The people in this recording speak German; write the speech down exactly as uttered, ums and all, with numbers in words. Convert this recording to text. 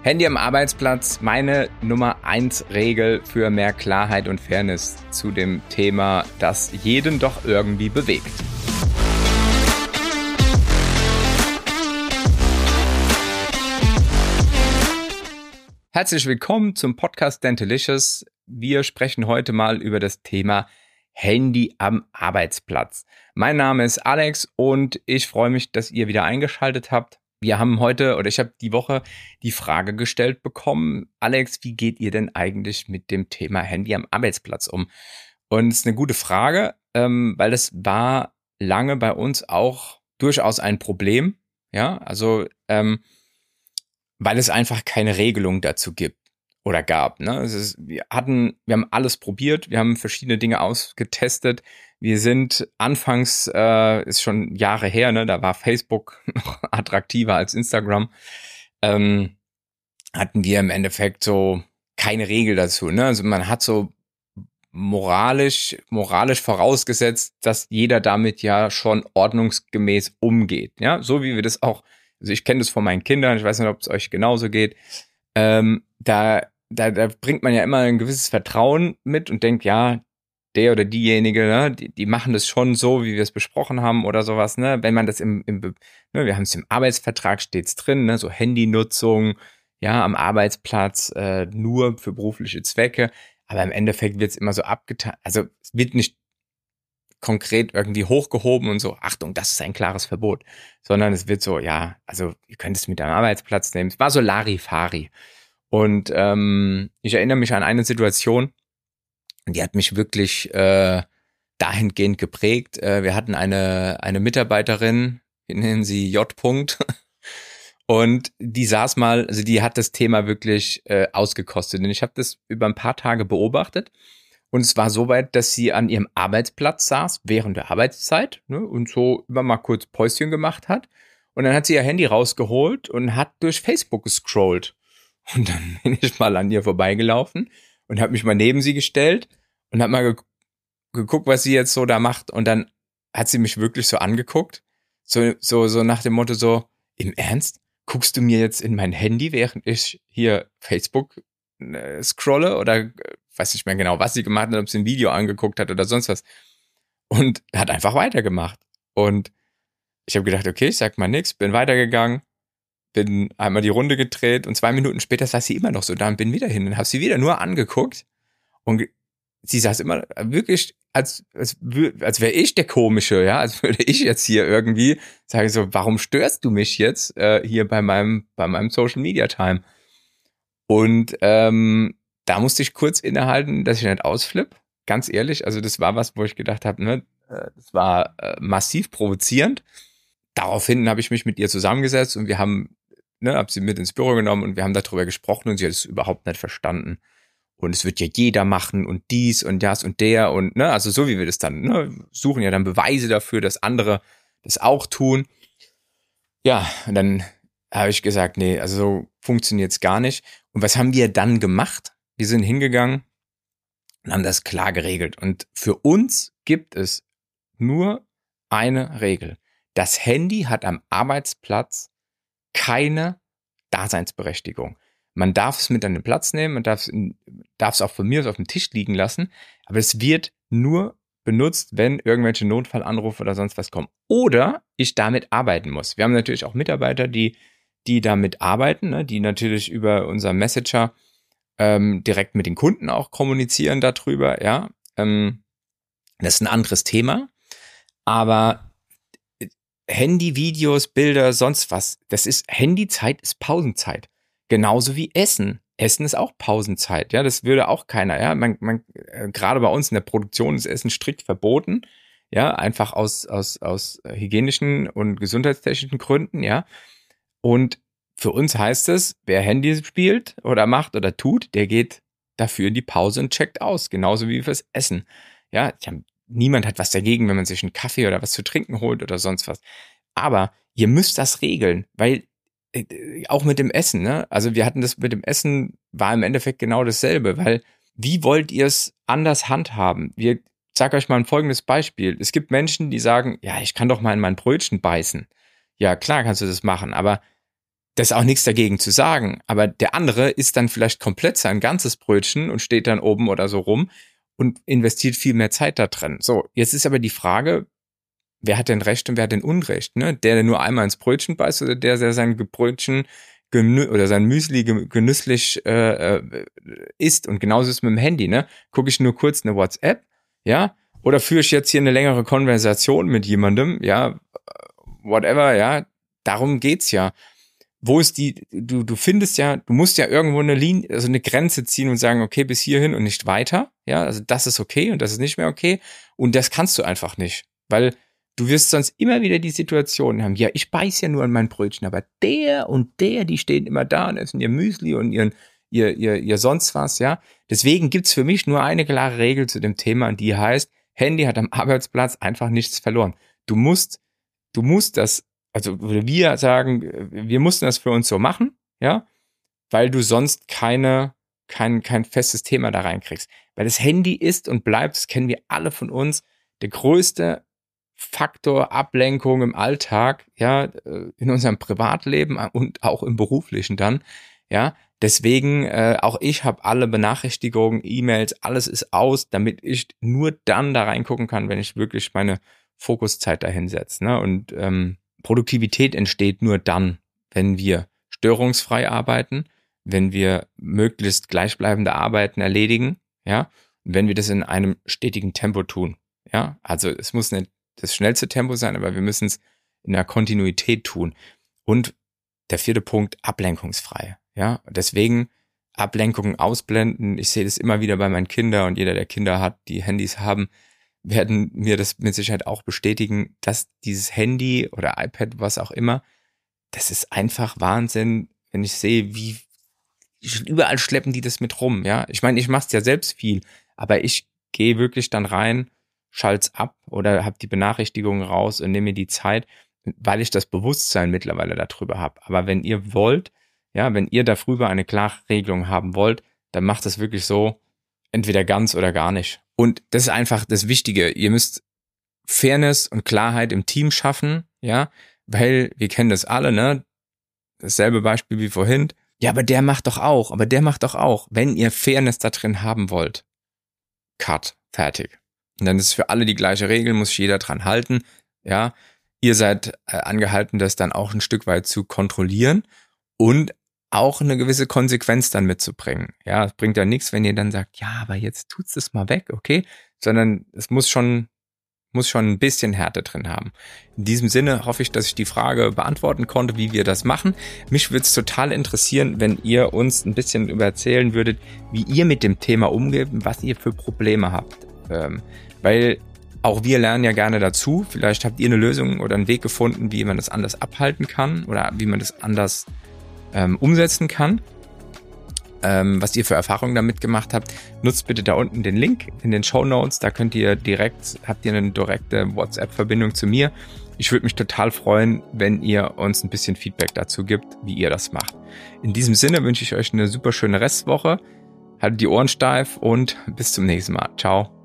Handy am Arbeitsplatz, meine Nummer eins Regel für mehr Klarheit und Fairness zu dem Thema, das jeden doch irgendwie bewegt. Herzlich willkommen zum Podcast Dentalicious. Wir sprechen heute mal über das Thema Handy am Arbeitsplatz. Mein Name ist Alex und ich freue mich, dass ihr wieder eingeschaltet habt. Wir haben heute, oder ich habe die Woche die Frage gestellt bekommen, Alex, wie geht ihr denn eigentlich mit dem Thema Handy am Arbeitsplatz um? Und es ist eine gute Frage, ähm, weil das war lange bei uns auch durchaus ein Problem. Ja, also ähm, weil es einfach keine Regelung dazu gibt oder gab. Ne? Es ist, wir hatten, wir haben alles probiert, wir haben verschiedene Dinge ausgetestet. Wir sind anfangs, äh, ist schon Jahre her, ne, da war Facebook noch attraktiver als Instagram, ähm, hatten wir im Endeffekt so keine Regel dazu. Ne? Also man hat so moralisch, moralisch vorausgesetzt, dass jeder damit ja schon ordnungsgemäß umgeht. Ja, so wie wir das auch, also ich kenne das von meinen Kindern, ich weiß nicht, ob es euch genauso geht. Ähm, da, da, da bringt man ja immer ein gewisses Vertrauen mit und denkt, ja, der oder diejenige, ne, die, die machen das schon so, wie wir es besprochen haben oder sowas, ne, wenn man das im, im ne, wir haben es im Arbeitsvertrag stets drin, ne, so Handynutzung, ja, am Arbeitsplatz, äh, nur für berufliche Zwecke, aber im Endeffekt wird es immer so abgetan, also es wird nicht konkret irgendwie hochgehoben und so, Achtung, das ist ein klares Verbot, sondern es wird so, ja, also ihr könnt es mit am Arbeitsplatz nehmen, es war so Larifari und ähm, ich erinnere mich an eine Situation, die hat mich wirklich äh, dahingehend geprägt. Äh, wir hatten eine eine Mitarbeiterin, wir nennen sie J. -Punkt, und die saß mal, also die hat das Thema wirklich äh, ausgekostet. Und ich habe das über ein paar Tage beobachtet. Und es war so weit, dass sie an ihrem Arbeitsplatz saß, während der Arbeitszeit, ne, und so immer mal kurz Päuschen gemacht hat. Und dann hat sie ihr Handy rausgeholt und hat durch Facebook gescrollt. Und dann bin ich mal an ihr vorbeigelaufen und habe mich mal neben sie gestellt und habe mal ge- geguckt, was sie jetzt so da macht. Und dann hat sie mich wirklich so angeguckt, so so so nach dem Motto so, im Ernst? Guckst du mir jetzt in mein Handy, während ich hier Facebook äh, scrolle? Oder äh, weiß nicht mehr genau, was sie gemacht hat, ob sie ein Video angeguckt hat oder sonst was. Und hat einfach weitergemacht. Und ich habe gedacht, okay, ich sag mal nix, bin weitergegangen, bin einmal die Runde gedreht und zwei Minuten später saß sie immer noch so da und bin wieder hin und habe sie wieder nur angeguckt und ge- sie saß immer wirklich, als als, wür- als wäre ich der Komische, ja, als würde ich jetzt hier irgendwie sagen so, warum störst du mich jetzt äh, hier bei meinem bei meinem Social Media Time? Und ähm, da musste ich kurz innehalten, dass ich nicht ausflippe, ganz ehrlich, also das war was, wo ich gedacht habe, ne, äh, das war äh, massiv provozierend. Daraufhin habe ich mich mit ihr zusammengesetzt und wir haben Ne, hab sie mit ins Büro genommen und wir haben darüber gesprochen und sie hat es überhaupt nicht verstanden. Und es wird ja jeder machen und dies und das und der und, ne, also so wie wir das dann, ne, suchen ja dann Beweise dafür, dass andere das auch tun. Ja, und dann habe ich gesagt, nee, also so funktioniert's gar nicht. Und was haben wir dann gemacht? Wir sind hingegangen und haben das klar geregelt. Und für uns gibt es nur eine Regel. Das Handy hat am Arbeitsplatz keine Daseinsberechtigung. Man darf es mit an den Platz nehmen, man darf es, darf es auch von mir aus auf dem Tisch liegen lassen, aber es wird nur benutzt, wenn irgendwelche Notfallanrufe oder sonst was kommen. Oder ich damit arbeiten muss. Wir haben natürlich auch Mitarbeiter, die, die damit arbeiten, ne, die natürlich über unser Messenger ähm, direkt mit den Kunden auch kommunizieren darüber, ja. Ähm, das ist ein anderes Thema, aber Handy, Videos, Bilder, sonst was. Das ist, Handyzeit ist Pausenzeit. Genauso wie Essen. Essen ist auch Pausenzeit. Ja, das würde auch keiner, ja. Man, man, äh, gerade bei uns in der Produktion ist Essen strikt verboten. Ja, einfach aus, aus, aus hygienischen und gesundheitstechnischen Gründen, ja. Und für uns heißt es, wer Handy spielt oder macht oder tut, der geht dafür in die Pause und checkt aus. Genauso wie fürs Essen. Ja, ich habe Niemand hat was dagegen, wenn man sich einen Kaffee oder was zu trinken holt oder sonst was. Aber ihr müsst das regeln, weil äh, auch mit dem Essen, ne? Also wir hatten das mit dem Essen, war im Endeffekt genau dasselbe, weil wie wollt ihr es anders handhaben? Wir sag euch mal ein folgendes Beispiel. Es gibt Menschen, die sagen, ja, ich kann doch mal in mein Brötchen beißen. Ja, klar kannst du das machen, aber da ist auch nichts dagegen zu sagen. Aber der andere isst dann vielleicht komplett sein ganzes Brötchen und steht dann oben oder so rum und investiert viel mehr Zeit da drin. So, jetzt ist aber die Frage, wer hat denn Recht und wer hat denn Unrecht? Ne? Der, der nur einmal ins Brötchen beißt oder der, der sein Brötchen genü- oder sein Müsli genüsslich äh, äh, isst? Und genauso ist es mit dem Handy. Ne? Gucke ich nur kurz eine WhatsApp, ja? Oder führe ich jetzt hier eine längere Konversation mit jemandem, ja? Whatever, ja? Darum geht's ja. Wo ist die, du, du findest ja, du musst ja irgendwo eine Linie, also eine Grenze ziehen und sagen, okay, bis hierhin und nicht weiter. Ja, also das ist okay und das ist nicht mehr okay. Und das kannst du einfach nicht. Weil du wirst sonst immer wieder die Situation haben, ja, ich beiß ja nur an mein Brötchen, aber der und der, die stehen immer da und essen ihr Müsli und ihren, ihr, ihr, ihr sonst was, ja. Deswegen gibt's für mich nur eine klare Regel zu dem Thema und die heißt, Handy hat am Arbeitsplatz einfach nichts verloren. Du musst, du musst das, also wir sagen, wir mussten das für uns so machen, ja, weil du sonst keine, kein, kein festes Thema da reinkriegst. Weil das Handy ist und bleibt, das kennen wir alle von uns, der größte Faktor Ablenkung im Alltag, ja, in unserem Privatleben und auch im beruflichen dann, ja. Deswegen, äh, auch ich habe alle Benachrichtigungen, E-Mails, alles ist aus, damit ich nur dann da reingucken kann, wenn ich wirklich meine Fokuszeit dahin setze, ne? Und ähm, Produktivität entsteht nur dann, wenn wir störungsfrei arbeiten, wenn wir möglichst gleichbleibende Arbeiten erledigen, ja, und wenn wir das in einem stetigen Tempo tun, ja. Also es muss nicht das schnellste Tempo sein, aber wir müssen es in der Kontinuität tun. Und der vierte Punkt, ablenkungsfrei, ja. Deswegen Ablenkungen ausblenden. Ich sehe das immer wieder bei meinen Kindern und jeder, der Kinder hat, die Handys haben, werden mir das mit Sicherheit auch bestätigen, dass dieses Handy oder iPad, was auch immer, das ist einfach Wahnsinn, wenn ich sehe, wie überall schleppen die das mit rum, ja. Ich meine, ich mache es ja selbst viel, aber ich gehe wirklich dann rein, schalt's ab oder habe die Benachrichtigungen raus und nehme mir die Zeit, weil ich das Bewusstsein mittlerweile darüber habe. Aber wenn ihr wollt, ja, wenn ihr darüber eine klare Regelung haben wollt, dann macht das wirklich so, entweder ganz oder gar nicht. Und das ist einfach das Wichtige. Ihr müsst Fairness und Klarheit im Team schaffen, ja, weil wir kennen das alle, ne? Dasselbe Beispiel wie vorhin. Ja, aber der macht doch auch, aber der macht doch auch. Wenn ihr Fairness da drin haben wollt, Cut, fertig. Und dann ist es für alle die gleiche Regel, muss sich jeder dran halten, ja. Ihr seid äh, angehalten, das dann auch ein Stück weit zu kontrollieren und auch eine gewisse Konsequenz dann mitzubringen. Ja, es bringt ja nichts, wenn ihr dann sagt, ja, aber jetzt tut's es mal weg, okay? Sondern es muss schon, muss schon ein bisschen Härte drin haben. In diesem Sinne hoffe ich, dass ich die Frage beantworten konnte, wie wir das machen. Mich würde es total interessieren, wenn ihr uns ein bisschen über erzählen würdet, wie ihr mit dem Thema umgeht und was ihr für Probleme habt. Ähm, weil auch wir lernen ja gerne dazu. Vielleicht habt ihr eine Lösung oder einen Weg gefunden, wie man das anders abhalten kann oder wie man das anders ähm, umsetzen kann. Ähm, was ihr für Erfahrungen damit gemacht habt, nutzt bitte da unten den Link in den Shownotes. Da könnt ihr direkt, habt ihr eine direkte WhatsApp-Verbindung zu mir. Ich würde mich total freuen, wenn ihr uns ein bisschen Feedback dazu gibt, wie ihr das macht. In diesem Sinne wünsche ich euch eine super schöne Restwoche. Haltet die Ohren steif und bis zum nächsten Mal. Ciao.